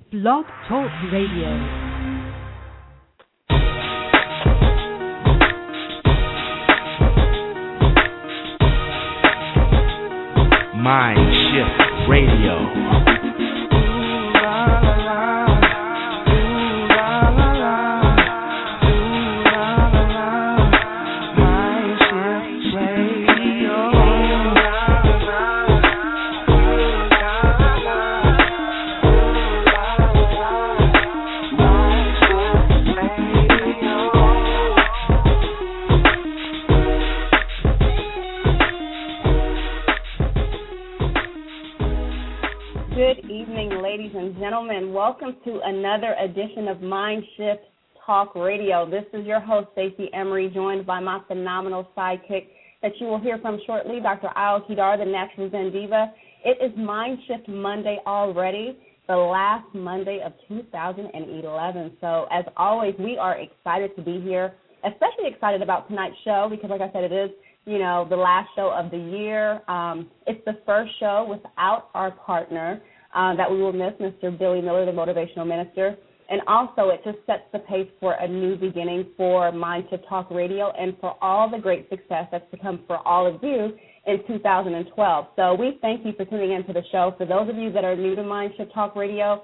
Blog Talk Radio. Mind Shift Radio. Gentlemen, welcome to another edition of Mind Shift Talk Radio. This is your host, Stacey Emery, joined by my phenomenal sidekick that you will hear from shortly, Dr. Ayo Kidar, the Natural Zen Diva. It is Mind Shift Monday already, the last Monday of 2011. So, as always, we are excited to be here, especially excited about tonight's show because, like I said, it is, the last show of the year. It's the first show without our partner, that we will miss, Mr. Billy Miller, the motivational minister. And also it just sets the pace for a new beginning for Mind Shift Talk Radio and for all the great success that's to come for all of you in 2012. So we thank you for tuning into the show. For those of you that are new to Mind Shift Talk Radio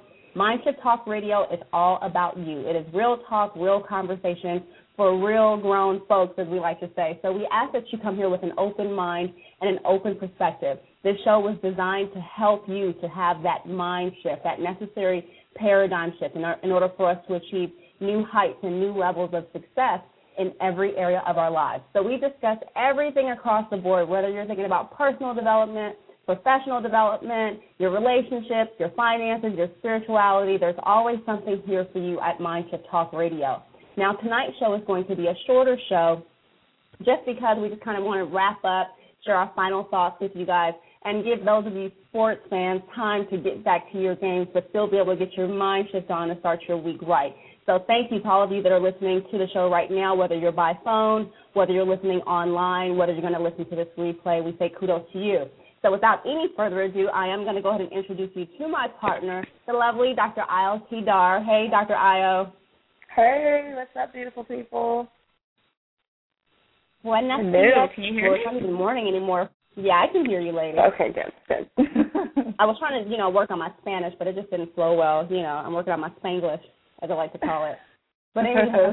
is all about you. It is real talk, real conversation for real grown folks, as we like to say. So we ask that you come here with an open mind and an open perspective. This show was designed to help you to have that mind shift, that necessary paradigm shift in order for us to achieve new heights and new levels of success in every area of our lives. So we discuss everything across the board, whether you're thinking about personal development, professional development, your relationships, your finances, your spirituality. There's always something here for you at Mind Shift Talk Radio. Now, tonight's show is going to be a shorter show just because we just kind of want to wrap up, share our final thoughts with you guys, and give those of you sports fans time to get back to your games but still be able to get your mind shift on and start your week right. So thank you to all of you that are listening to the show right now, whether you're by phone, whether you're listening online, whether you're going to listen to this replay. We say kudos to you. So without any further ado, I am going to go ahead and introduce you to my partner, the lovely Dr. Ayo Kidar. Hey, Dr. Ayo. Hey, what's up, beautiful people? Well, not Hello, can you hear me? It's not even morning anymore. Yeah, I can hear you, lady. Okay, good. I was trying to, work on my Spanish, but it just didn't flow well. I'm working on my Spanglish, as I like to call it. But anywho,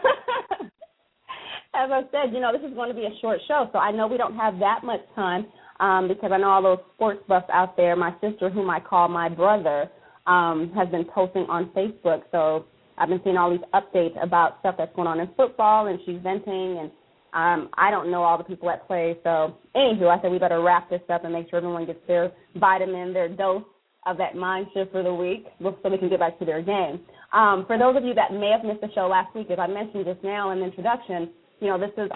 as I said, this is going to be a short show, so I know we don't have that much time because I know all those sports buffs out there. My sister, whom I call my brother, has been posting on Facebook, so I've been seeing all these updates about stuff that's going on in football, and she's venting, and I don't know all the people at play. So, anywho, I said we better wrap this up and make sure everyone gets their vitamin, their dose of that mind shift for the week so we can get back to their game. For those of you that may have missed the show last week, as I mentioned just now in the introduction, this is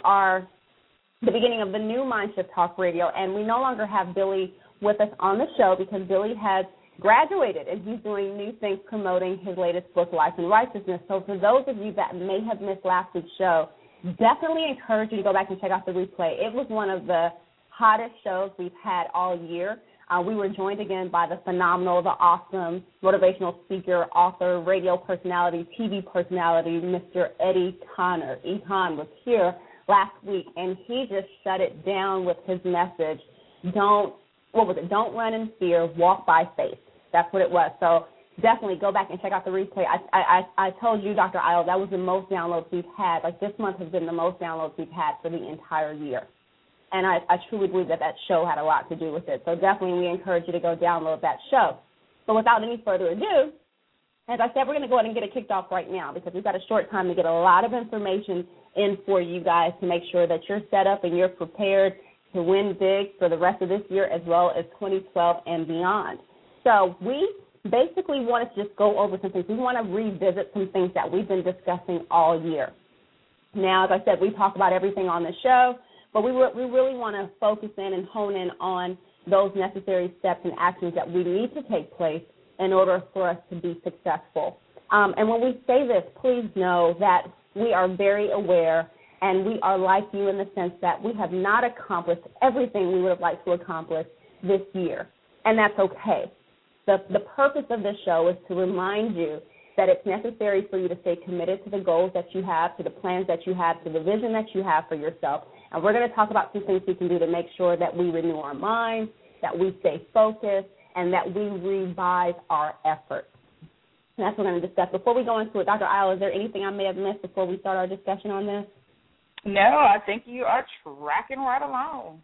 the beginning of the new Mind Shift Talk Radio, and we no longer have Billy with us on the show because Billy has graduated, and he's doing new things promoting his latest book, Life and Righteousness. So for those of you that may have missed last week's show, definitely encourage you to go back and check out the replay. It was one of the hottest shows we've had all year. We were joined again by the phenomenal, the awesome motivational speaker, author, radio personality, TV personality, Mr. Eddie Conner. Eton was here last week, and he just shut it down with his message, Don't run in fear, walk by faith. That's what it was. So definitely go back and check out the replay. I told you, Dr. Ayo, that was the most downloads we've had. Like, this month has been the most downloads we've had for the entire year. And I truly believe that show had a lot to do with it. So definitely we encourage you to go download that show. But without any further ado, as I said, we're going to go ahead and get it kicked off right now because we've got a short time to get a lot of information in for you guys to make sure that you're set up and you're prepared to win big for the rest of this year as well as 2012 and beyond. So we basically want to just go over some things. We want to revisit some things that we've been discussing all year. Now, as I said, we talk about everything on the show, but we really want to focus in and hone in on those necessary steps and actions that we need to take place in order for us to be successful. And when we say this, please know that we are very aware and we are like you in the sense that we have not accomplished everything we would have liked to accomplish this year, and that's okay. The purpose of this show is to remind you that it's necessary for you to stay committed to the goals that you have, to the plans that you have, to the vision that you have for yourself. And we're going to talk about some things we can do to make sure that we renew our minds, that we stay focused, and that we revise our efforts. And that's what we're going to discuss. Before we go into it, Dr. Isle, is there anything I may have missed before we start our discussion on this? No, I think you are tracking right along.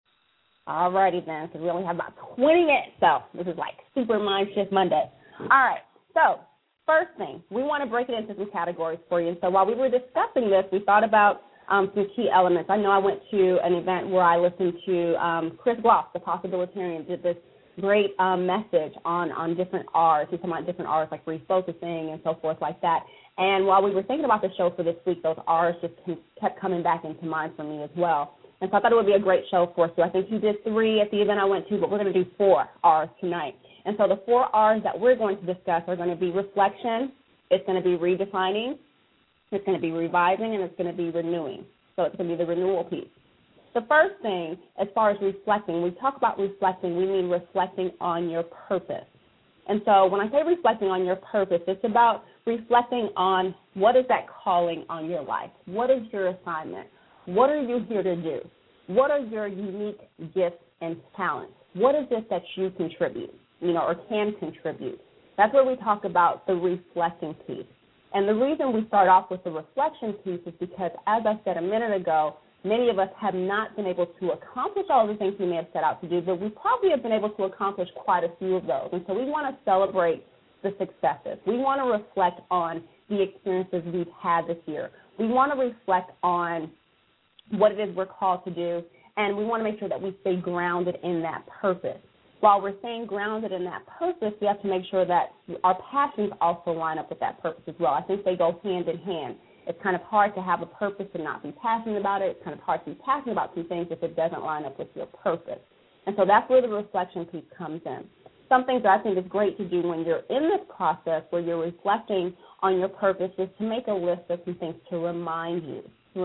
All righty then, because we only have about 20 minutes, so this is like Super Mind Shift Monday. All right, so first thing, we want to break it into some categories for you. And so while we were discussing this, we thought about some key elements. I know I went to an event where I listened to Chris Gloss, the Possibilitarian, did this great message on different R's. He's talking about different R's like refocusing and so forth like that. And while we were thinking about the show for this week, those R's just kept coming back into mind for me as well. And so I thought it would be a great show for us. So I think he did 3 at the event I went to, but we're going to do 4 R's tonight. And so the 4 R's that we're going to discuss are going to be reflection, it's going to be redefining, it's going to be revising, and it's going to be renewing. So it's going to be the renewal piece. The first thing, as far as reflecting, we talk about reflecting, we mean reflecting on your purpose. And so when I say reflecting on your purpose, it's about reflecting on what is that calling on your life? What is your assignment? What are you here to do? What are your unique gifts and talents? What is it that you contribute, or can contribute? That's where we talk about the reflecting piece. And the reason we start off with the reflection piece is because, as I said a minute ago, many of us have not been able to accomplish all the things we may have set out to do, but we probably have been able to accomplish quite a few of those. And so we want to celebrate the successes. We want to reflect on the experiences we've had this year. We want to reflect on what it is we're called to do, and we want to make sure that we stay grounded in that purpose. While we're staying grounded in that purpose, we have to make sure that our passions also line up with that purpose as well. I think they go hand in hand. It's kind of hard to have a purpose and not be passionate about it. It's kind of hard to be passionate about some things if it doesn't line up with your purpose. And so that's where the reflection piece comes in. Some things that I think is great to do when you're in this process where you're reflecting on your purpose is to make a list of some things to remind you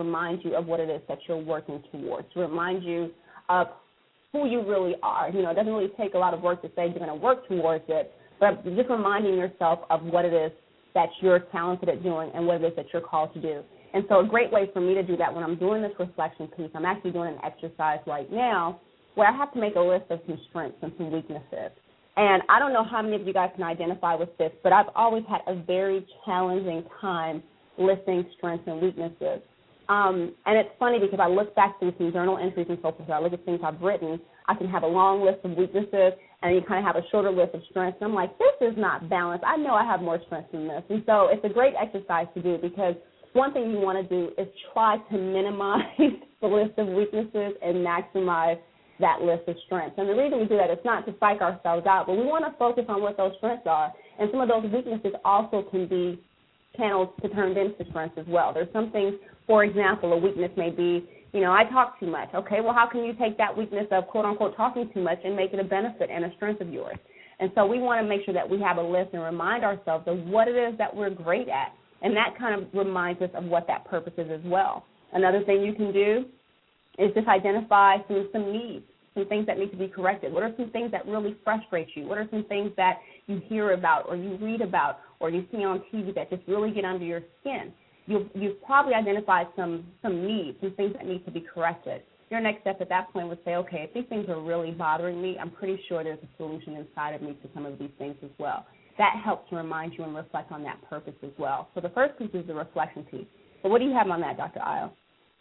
of what it is that you're working towards, to remind you of who you really are. It doesn't really take a lot of work to say you're going to work towards it, but just reminding yourself of what it is that you're talented at doing and what it is that you're called to do. And so a great way for me to do that when I'm doing this reflection piece, I'm actually doing an exercise right now where I have to make a list of some strengths and some weaknesses. And I don't know how many of you guys can identify with this, but I've always had a very challenging time listing strengths and weaknesses. And it's funny because I look back through some journal entries and so forth. I look at things I've written. I can have a long list of weaknesses, and you kind of have a shorter list of strengths. And I'm like, this is not balanced. I know I have more strengths than this. And so it's a great exercise to do because one thing you want to do is try to minimize the list of weaknesses and maximize that list of strengths. And the reason we do that is not to psych ourselves out, but we want to focus on what those strengths are. And some of those weaknesses also can be channeled to turn into strengths as well. There's some things, for example, a weakness may be, I talk too much. Okay, well, how can you take that weakness of, quote-unquote, talking too much and make it a benefit and a strength of yours? And so we want to make sure that we have a list and remind ourselves of what it is that we're great at. And that kind of reminds us of what that purpose is as well. Another thing you can do is just identify some needs, some things that need to be corrected. What are some things that really frustrate you? What are some things that you hear about or you read about or you see on TV that just really get under your skin? You've probably identified some needs, some things that need to be corrected. Your next step at that point would say, okay, if these things are really bothering me, I'm pretty sure there's a solution inside of me to some of these things as well. That helps to remind you and reflect on that purpose as well. So the first piece is the reflection piece. So what do you have on that, Dr. Isle?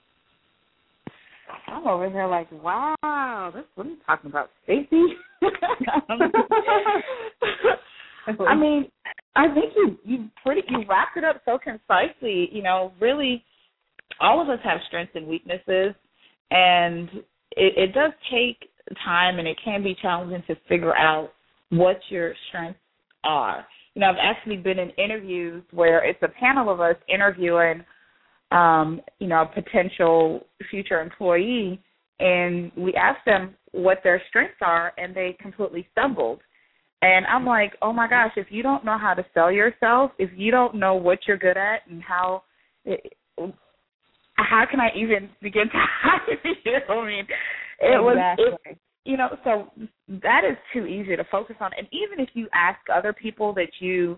I'm over here like, wow, that's what I'm talking about, Stacey. I mean, I think you wrapped it up so concisely. Really, all of us have strengths and weaknesses, and it does take time, and it can be challenging to figure out what your strengths are. I've actually been in interviews where it's a panel of us interviewing, a potential future employee, and we asked them what their strengths are, and they completely stumbled. And I'm like, oh, my gosh, if you don't know how to sell yourself, if you don't know what you're good at and how can I even begin to hire you? I mean, So that is too easy to focus on. And even if you ask other people that you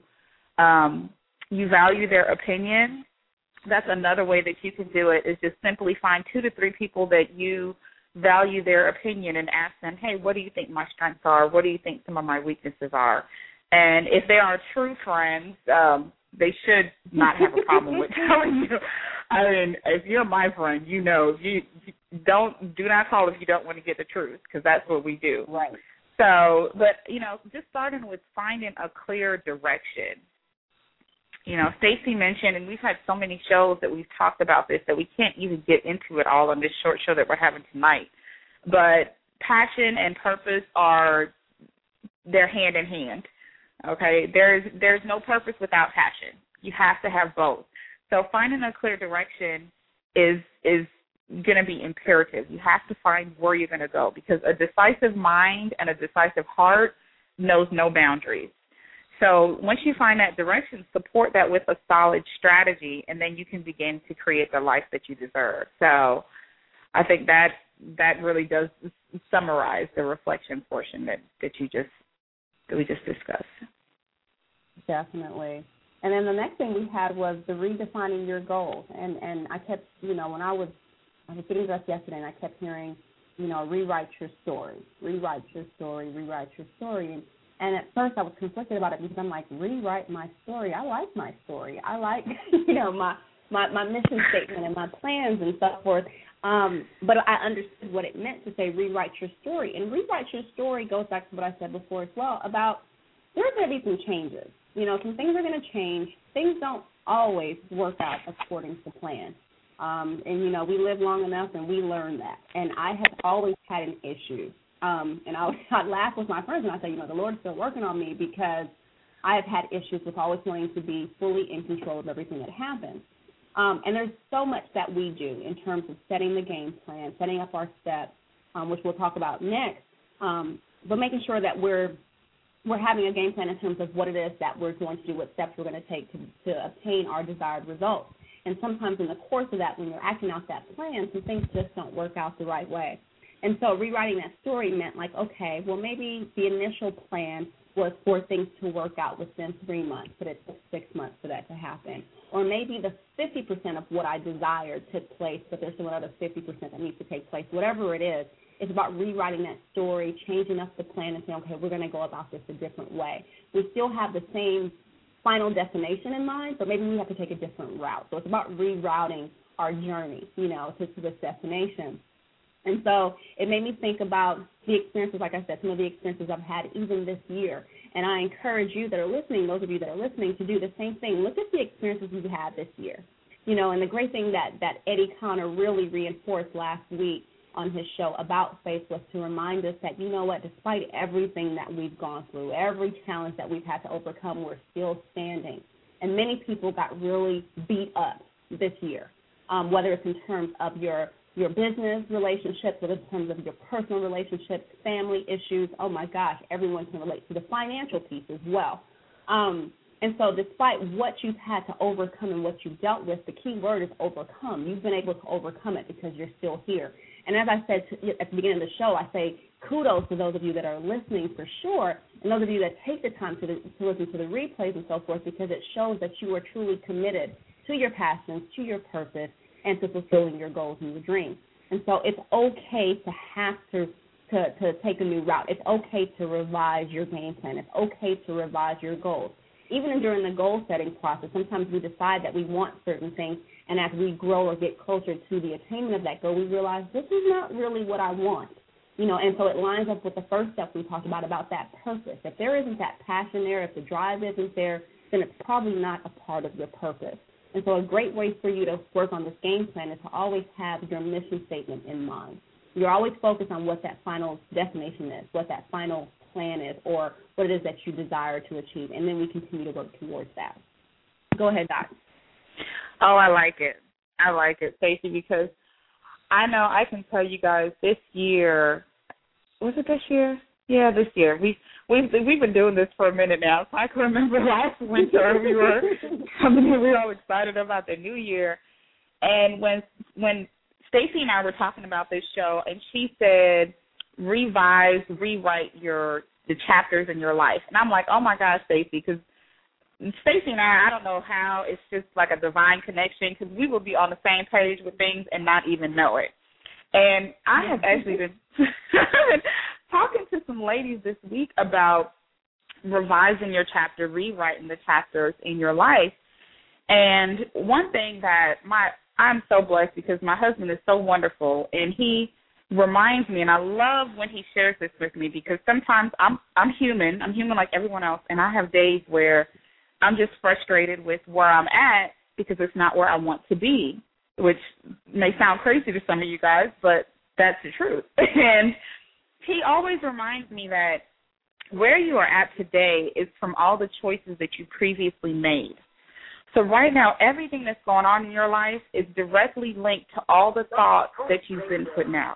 value their opinion, that's another way that you can do it, is just simply find 2 to 3 people that you value their opinion and ask them, hey, what do you think my strengths are? What do you think some of my weaknesses are? And if they are true friends, they should not have a problem with telling you. I mean, if you're my friend, you do not call if you don't want to get the truth, because that's what we do. Right. So, but, just starting with finding a clear direction. Stacey mentioned, and we've had so many shows that we've talked about this that we can't even get into it all on this short show that we're having tonight. But passion and purpose they're hand in hand. Okay, there's no purpose without passion. You have to have both. So finding a clear direction is going to be imperative. You have to find where you're going to go, because a decisive mind and a decisive heart knows no boundaries. So once you find that direction, support that with a solid strategy, and then you can begin to create the life that you deserve. So I think that really does summarize the reflection portion that we just discussed. Definitely. And then the next thing we had was the redefining your goals. And I kept, when I was getting dressed yesterday, and I kept hearing, rewrite your story, rewrite your story, rewrite your story. And at first I was conflicted about it, because I'm like, rewrite my story. I like my story. I like, my mission statement and my plans and so forth. But I understood what it meant to say rewrite your story. And rewrite your story goes back to what I said before as well about there are going to be some changes. Some things are going to change. Things don't always work out according to plan. And, we live long enough and we learn that. And I have always had an issue. And I laugh with my friends and I say, the Lord's still working on me, because I have had issues with always wanting to be fully in control of everything that happens. And there's so much that we do in terms of setting the game plan, setting up our steps, which we'll talk about next, but making sure that we're having a game plan in terms of what it is that we're going to do, what steps we're going to take to obtain our desired results. And sometimes in the course of that, when you're acting out that plan, some things just don't work out the right way. And so rewriting that story meant like, okay, well, maybe the initial plan was for things to work out within 3 months, but it took 6 months for that to happen. Or maybe the 50% of what I desired took place, but there's some other 50% that needs to take place. Whatever it is, it's about rewriting that story, changing up the plan, and saying, okay, we're going to go about this a different way. We still have the same final destination in mind, but maybe we have to take a different route. So it's about rerouting our journey, to this destination. And so it made me think about the experiences, like I said, some of the experiences I've had even this year. And I encourage you that are listening, those of you that are listening, to do the same thing. Look at the experiences you've had this year. And the great thing that Eddie Connor really reinforced last week on his show about faith was to remind us that, despite everything that we've gone through, every challenge that we've had to overcome, we're still standing. And many people got really beat up this year, whether it's in terms of your business relationships, whether it's in terms of your personal relationships, family issues. Oh, my gosh, everyone can relate to the financial piece as well. And so despite what you've had to overcome and what you've dealt with, the key word is overcome. You've been able to overcome it because you're still here. And as I said at the beginning of the show, I say kudos to those of you that are listening for sure, and those of you that take the time to listen to the replays and so forth, because it shows that you are truly committed to your passions, to your purpose, and to fulfilling your goals and your dreams. And so it's okay to have to take a new route. It's okay to revise your game plan. It's okay to revise your goals. Even during the goal-setting process, sometimes we decide that we want certain things, and as we grow or get closer to the attainment of that goal, we realize this is not really what I want. And so it lines up with the first step we talked about that purpose. If there isn't that passion there, if the drive isn't there, then it's probably not a part of your purpose. And so a great way for you to work on this game plan is to always have your mission statement in mind. You're always focused on what that final destination is, what that final plan is, or what it is that you desire to achieve, and then we continue to work towards that. Go ahead, Doc. Oh, I like it, Stacey, because I know I can tell you guys this year, was it this year? Yeah, this year. We've been doing this for a minute now, so I can remember last winter we were coming in, we were all excited about the new year. And when Stacey and I were talking about this show, and she said, revise, rewrite the chapters in your life. And I'm like, oh, my gosh, Stacey, because Stacey and I don't know how, it's just like a divine connection, because we will be on the same page with things and not even know it. And I have actually been talking to some ladies this week about revising your chapter, rewriting the chapters in your life. And one thing that I'm so blessed because my husband is so wonderful, and he reminds me, and I love when he shares this with me, because sometimes I'm human. I'm human like everyone else, and I have days where I'm just frustrated with where I'm at because it's not where I want to be, which may sound crazy to some of you guys, but that's the truth. And he always reminds me that where you are at today is from all the choices that you previously made. So right now, everything that's going on in your life is directly linked to all the thoughts that you've been putting out.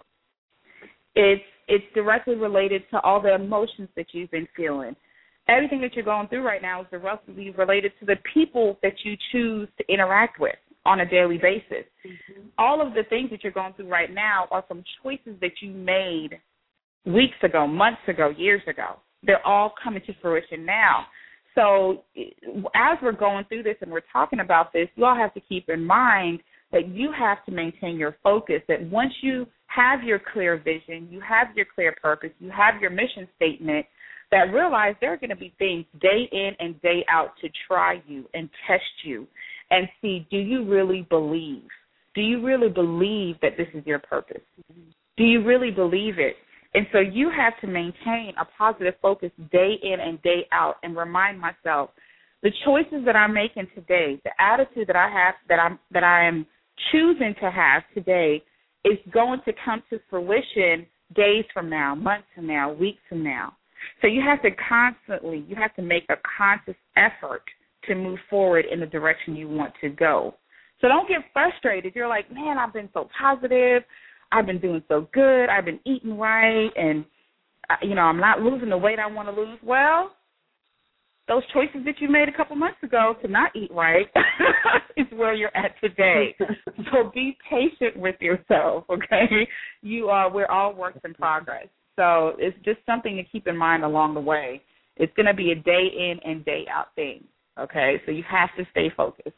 It's directly related to all the emotions that you've been feeling. Everything that you're going through right now is directly related to the people that you choose to interact with on a daily basis. Mm-hmm. All of the things that you're going through right now are from choices that you made weeks ago, months ago, years ago. They're all coming to fruition now. So as we're going through this and we're talking about this, you all have to keep in mind that you have to maintain your focus, that once you have your clear vision, you have your clear purpose, you have your mission statement, that realize there are going to be things day in and day out to try you and test you and see, do you really believe? Do you really believe that this is your purpose? Do you really believe it? And so you have to maintain a positive focus day in and day out and remind myself the choices that I'm making today, the attitude that I have, that I am choosing to have today is going to come to fruition days from now, months from now, weeks from now. So you have to make a conscious effort to move forward in the direction you want to go. So don't get frustrated. You're like, man, I've been so positive. I've been doing so good. I've been eating right, and, I'm not losing the weight I want to lose. Well, those choices that you made a couple months ago to not eat right is where you're at today. So be patient with yourself, okay? We're all works in progress. So it's just something to keep in mind along the way. It's going to be a day in and day out thing, okay? So you have to stay focused.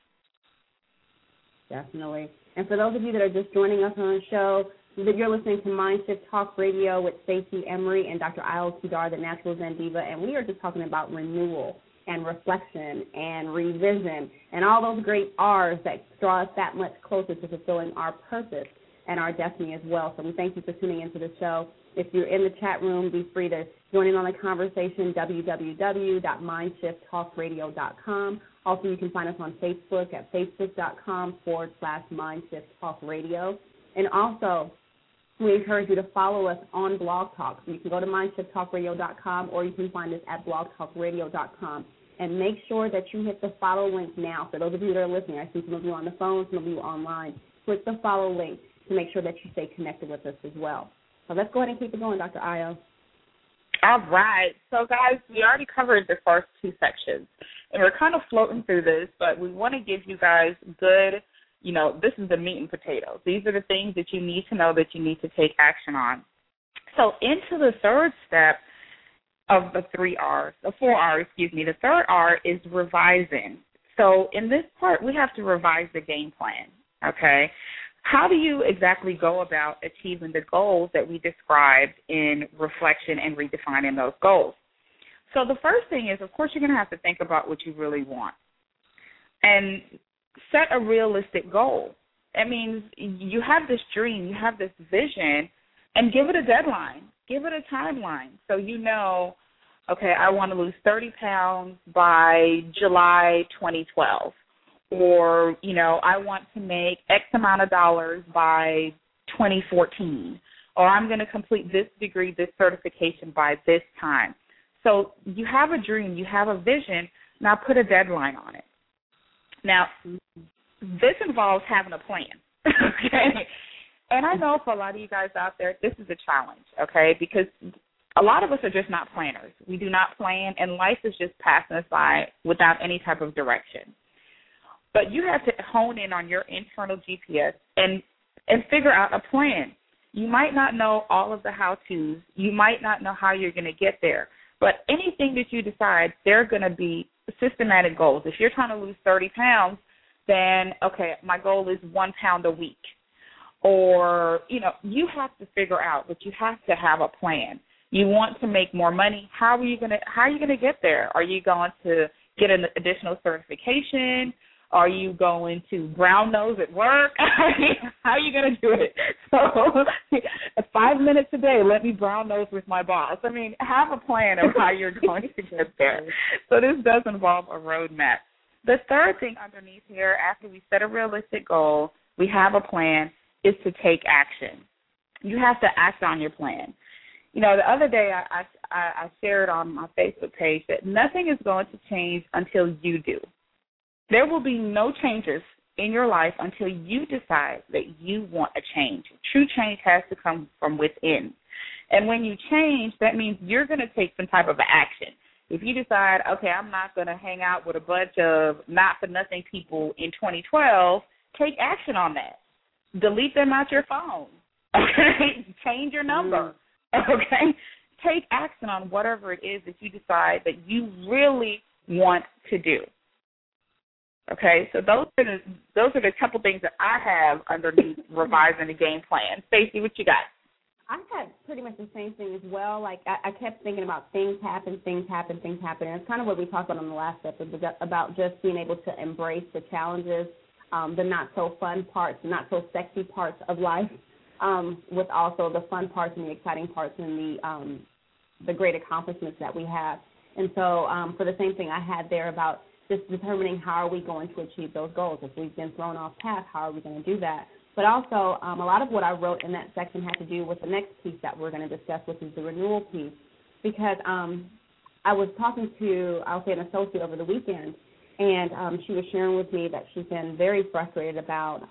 Definitely. And for those of you that are just joining us on the show, that you're listening to Mindshift Talk Radio with Stacey Emery and Dr. Ayo Kidar, the Natural Zen Diva, and we are just talking about renewal and reflection and revision and all those great R's that draw us that much closer to fulfilling our purpose and our destiny as well. So we thank you for tuning into the show. If you're in the chat room, be free to join in on the conversation, www.mindshifttalkradio.com. Also, you can find us on Facebook at facebook.com/MindShiftTalkRadio. And also, we encourage you to follow us on Blog Talk. So you can go to MindShiftTalkRadio.com or you can find us at BlogTalkRadio.com. And make sure that you hit the follow link now. For those of you that are listening, I see some of you on the phone, some of you online. Click the follow link to make sure that you stay connected with us as well. So let's go ahead and keep it going, Dr. Ayo. All right. So, guys, we already covered the first two sections. And we're kind of floating through this, but we want to give you guys good, this is the meat and potatoes. These are the things that you need to know that you need to take action on. So into the third step of the 4 R's, the third R is revising. So in this part, we have to revise the game plan, okay? How do you exactly go about achieving the goals that we described in reflection and redefining those goals? So the first thing is, of course, you're going to have to think about what you really want and set a realistic goal. That means you have this dream, you have this vision, and give it a deadline. Give it a timeline so okay, I want to lose 30 pounds by July 2012. Or, I want to make X amount of dollars by 2014. Or I'm going to complete this degree, this certification by this time. So you have a dream, you have a vision, now put a deadline on it. Now, this involves having a plan, okay? And I know for a lot of you guys out there, this is a challenge, okay, because a lot of us are just not planners. We do not plan, and life is just passing us by without any type of direction. But you have to hone in on your internal GPS and figure out a plan. You might not know all of the how-tos. You might not know how you're going to get there. But anything that you decide, there are going to be systematic goals. If you're trying to lose 30 pounds, then, okay, my goal is 1 pound a week. Or, you have to figure out, but you have to have a plan. You want to make more money. How are you going to get there? Are you going to get an additional certification? Are you going to brown nose at work? How are you going to do it? So 5 minutes a day, let me brown nose with my boss. Have a plan of how you're going to get there. So this does involve a roadmap. The third thing underneath here, after we set a realistic goal, we have a plan, is to take action. You have to act on your plan. The other day I shared on my Facebook page that nothing is going to change until you do. There will be no changes in your life until you decide that you want a change. True change has to come from within. And when you change, that means you're going to take some type of action. If you decide, okay, I'm not going to hang out with a bunch of not-for-nothing people in 2012, take action on that. Delete them out your phone. Okay? Change your number. Okay? Take action on whatever it is that you decide that you really want to do. Okay, so those are the couple things that I have underneath revising the game plan. Stacey, what you got? I had pretty much the same thing as well. Like, I kept thinking about things happen. And it's kind of what we talked about on the last episode, about just being able to embrace the challenges, the not-so-fun parts, the not-so-sexy parts of life, with also the fun parts and the exciting parts and the great accomplishments that we have. And so for the same thing I had there about just determining how are we going to achieve those goals. If we've been thrown off path, how are we going to do that? But also, a lot of what I wrote in that section had to do with the next piece that we're going to discuss, which is the renewal piece. Because I was talking to, I'll say, an associate over the weekend, and she was sharing with me that she's been very frustrated about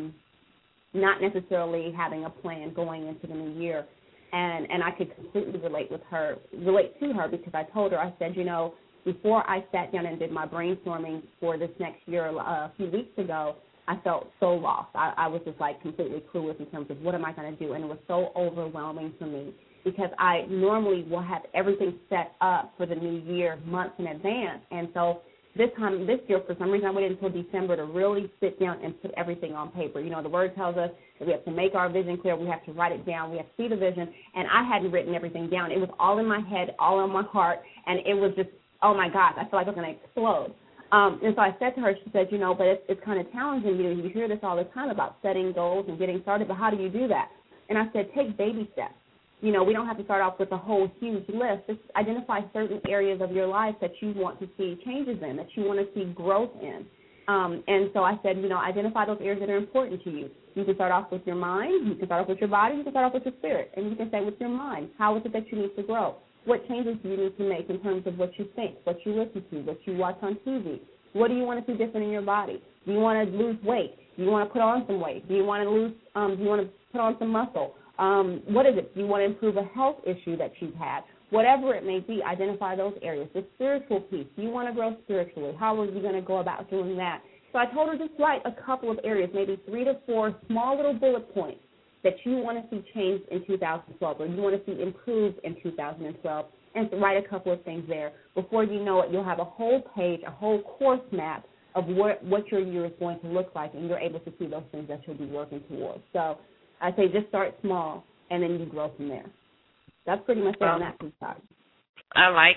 not necessarily having a plan going into the new year. And I could completely relate to her, because I told her, I said, before I sat down and did my brainstorming for this next year a few weeks ago, I felt so lost. I was just completely clueless in terms of what am I going to do, and it was so overwhelming for me because I normally will have everything set up for the new year months in advance. And so this year, for some reason, I waited until December to really sit down and put everything on paper. The word tells us that we have to make our vision clear. We have to write it down. We have to see the vision. And I hadn't written everything down. It was all in my head, all in my heart, and it was just, oh, my gosh, I feel like I was going to explode. And so I said to her, she said, but it's kind of challenging. You hear this all the time about setting goals and getting started, but how do you do that? And I said, take baby steps. We don't have to start off with a whole huge list. Just identify certain areas of your life that you want to see changes in, that you want to see growth in. And so I said, identify those areas that are important to you. You can start off with your mind. You can start off with your body. You can start off with your spirit. And you can say with your mind, how is it that you need to grow? What changes do you need to make in terms of what you think, what you listen to, what you watch on TV? What do you want to see different in your body? Do you want to lose weight? Do you want to put on some weight? Do you want to put on some muscle? What is it? Do you want to improve a health issue that you've had? Whatever it may be, identify those areas. The spiritual piece, do you want to grow spiritually? How are you going to go about doing that? So I told her just write a couple of areas, maybe 3 to 4 small little bullet points that you want to see changed in 2012 or you want to see improved in 2012, and to write a couple of things there. Before you know it, you'll have a whole page, a whole course map of what your year is going to look like, and you're able to see those things that you'll be working towards. So I say just start small, and then you grow from there. That's pretty much it on that piece. I like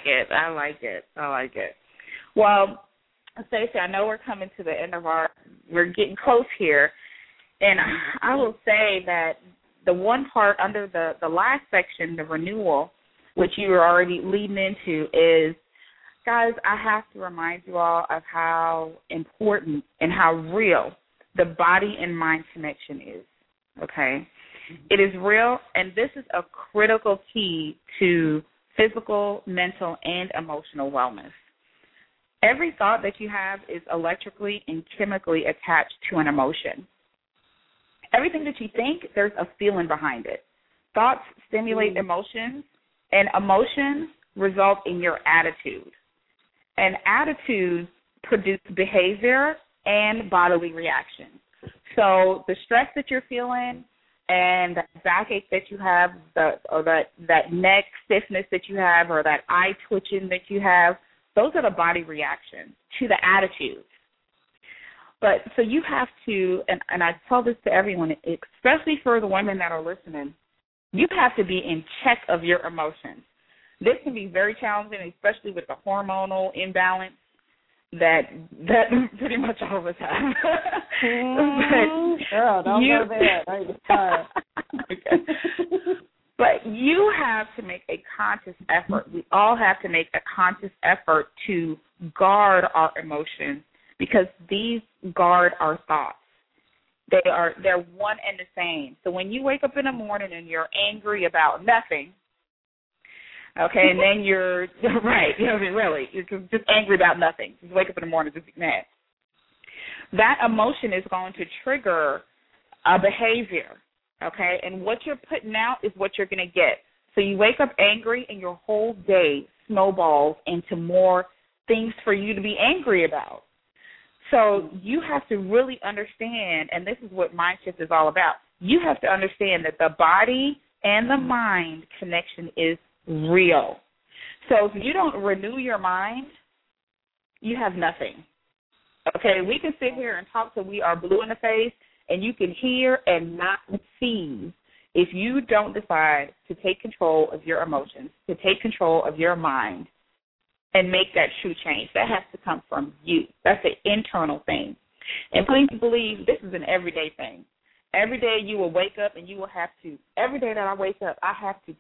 it. Well, Stacey, I know we're coming to the end of we're getting close here, and I will say that the one part under the last section, the renewal, which you were already leading into, is, guys, I have to remind you all of how important and how real the body and mind connection is, okay? It is real, and this is a critical key to physical, mental, and emotional wellness. Every thought that you have is electrically and chemically attached to an emotion. Everything that you think, there's a feeling behind it. Thoughts stimulate emotions, and emotions result in your attitude. And attitudes produce behavior and bodily reactions. So the stress that you're feeling, and that backache that you have, or that neck stiffness that you have, or that eye twitching that you have, those are the body reactions to the attitude. But so you have to, and I tell this to everyone, especially for the women that are listening, you have to be in check of your emotions. This can be very challenging, especially with the hormonal imbalance that pretty much all of us have. Girl, don't go there. Okay. But you have to make a conscious effort. We all have to make a conscious effort to guard our emotions, because these guard our thoughts. They're one and the same. So when you wake up in the morning and you're angry about nothing, okay, and then you're right, really, you're just angry about nothing. You wake up in the morning just mad. That emotion is going to trigger a behavior, okay, and what you're putting out is what you're going to get. So you wake up angry, and your whole day snowballs into more things for you to be angry about. So you have to really understand, and this is what Mind Shift is all about, you have to understand that the body and the mind connection is real. So if you don't renew your mind, you have nothing. Okay, we can sit here and talk till we are blue in the face, and you can hear and not see if you don't decide to take control of your emotions, to take control of your mind, and make that true change. That has to come from you. That's an internal thing. And please believe this is an everyday thing. Every day you will wake up and you will have to, every day that I wake up, I have to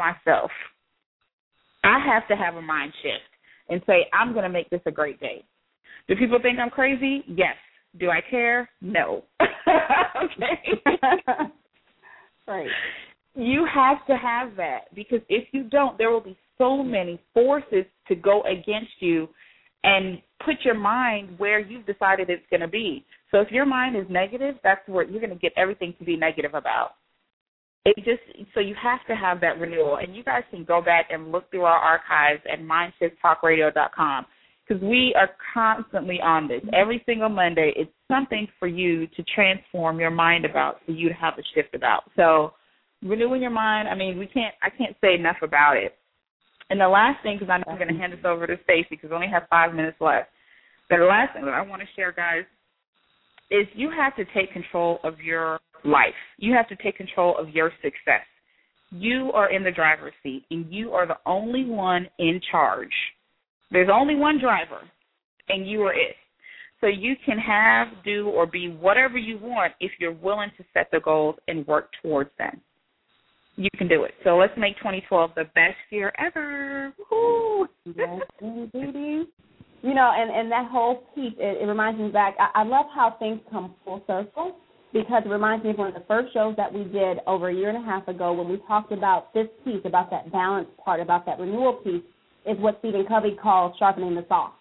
have a mind shift and say, I'm going to make this a great day. Do people think I'm crazy? Yes. Do I care? No. Okay. Right. You have to have that, because if you don't, there will be so many forces to go against you and put your mind where you've decided it's going to be. So if your mind is negative, that's where you're going to get everything to be negative about. So you have to have that renewal. And you guys can go back and look through our archives at MindShiftTalkRadio.com, because we are constantly on this. Every single Monday, it's something for you to transform your mind about, for you to have a shift about. So renewing your mind, I mean, I can't say enough about it. And the last thing, because I know I'm going to hand this over to Stacey because we only have 5 minutes left. But the last thing that I want to share, guys, is you have to take control of your life. You have to take control of your success. You are in the driver's seat, and you are the only one in charge. There's only one driver, and you are it. So you can have, do, or be whatever you want if you're willing to set the goals and work towards them. You can do it. So let's make 2012 the best year ever. Woo-hoo. Yes, indeed. You know, and that whole piece, it reminds me back. I love how things come full circle, because it reminds me of one of the first shows that we did over a year and a half ago, when we talked about this piece, about that balance part, about that renewal piece, is what Stephen Covey calls sharpening the saw.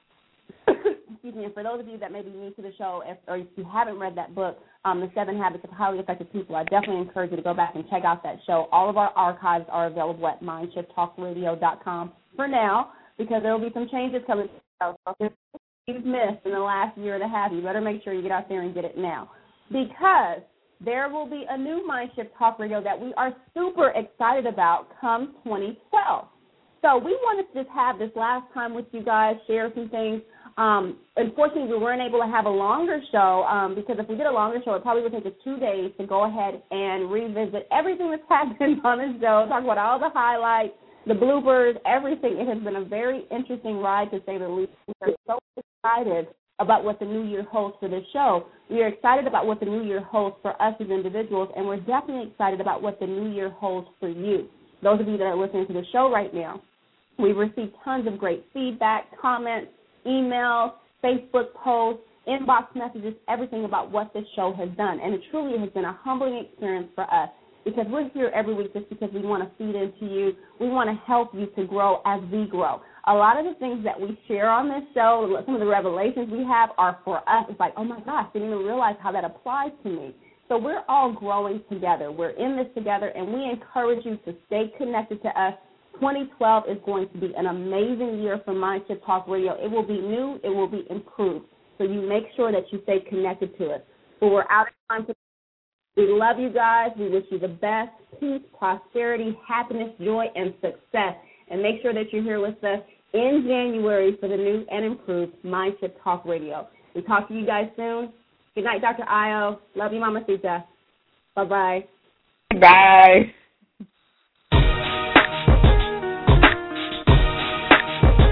Excuse me. And for those of you that may be new to the show, or if you haven't read that book, The 7 Habits of Highly Effective People, I definitely encourage you to go back and check out that show. All of our archives are available at MindShiftTalkRadio.com for now, because there will be some changes coming. So if you've missed in the last year and a half, you better make sure you get out there and get it now, because there will be a new Mind Shift Talk Radio that we are super excited about come 2012. So we wanted to just have this last time with you guys, share some things. Unfortunately, we weren't able to have a longer show, because if we did a longer show, it probably would take us 2 days to go ahead and revisit everything that's happened on the show, talk about all the highlights, the bloopers, everything. It has been a very interesting ride, to say the least. We are so excited about what the new year holds for this show. We are excited about what the new year holds for us as individuals, and we're definitely excited about what the new year holds for you. Those of you that are listening to the show right now, we've received tons of great feedback, comments, emails, Facebook posts, inbox messages, everything about what this show has done. And it truly has been a humbling experience for us, because we're here every week just because we want to feed into you. We want to help you to grow as we grow. A lot of the things that we share on this show, some of the revelations we have are for us. It's like, oh, my gosh, I didn't even realize how that applies to me. So we're all growing together. We're in this together, and we encourage you to stay connected to us. 2012 is going to be an amazing year for Mind Shift Talk Radio. It will be new. It will be improved. So you make sure that you stay connected to us. But we're out of time. We love you guys. We wish you the best peace, prosperity, happiness, joy, and success. And make sure that you're here with us in January for the new and improved Mindshift Talk Radio. We'll talk to you guys soon. Good night, Dr. Io. Love you, Mamacita. Bye-bye. Bye.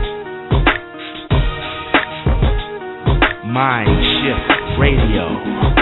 Mindshift Radio.